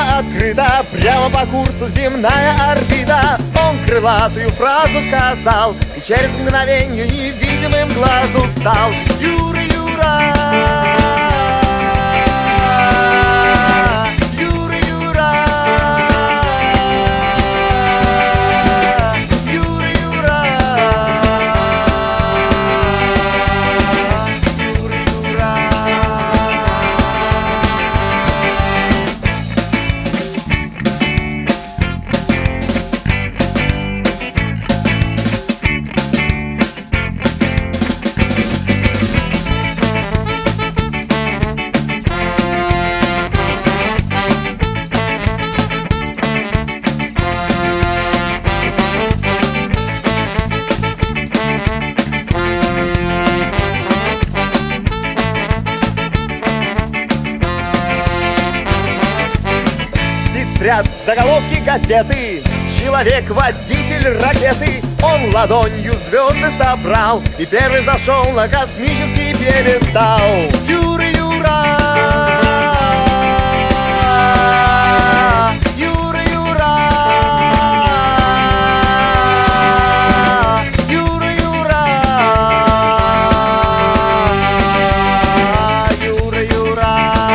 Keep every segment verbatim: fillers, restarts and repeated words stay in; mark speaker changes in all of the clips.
Speaker 1: небо открыто, прямо по курсу земная орбита. Он крылатую фразу сказал и через мгновенье невидимым глазу стал. Юра, Юра, Юра, Юра, Юра, Юра, Юра, Юра. Пестрят заголовки газеты, человек-водитель ракеты. Он ладонью звезды собрал и первый зашел на космический пьедестал. Юра, Юра, Юра, Юра, Юра, Юра, Юра, Юра.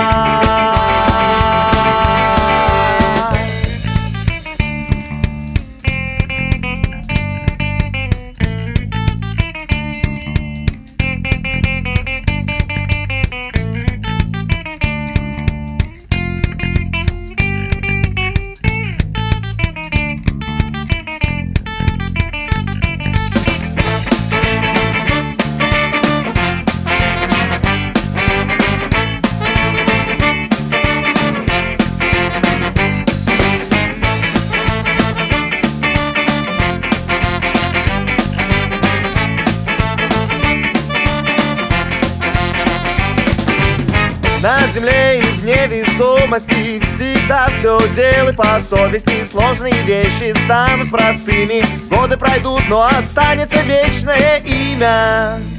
Speaker 1: На земле и в невесомости всегда все делай по совести. Сложные вещи станут простыми, годы пройдут, но останется вечное имя.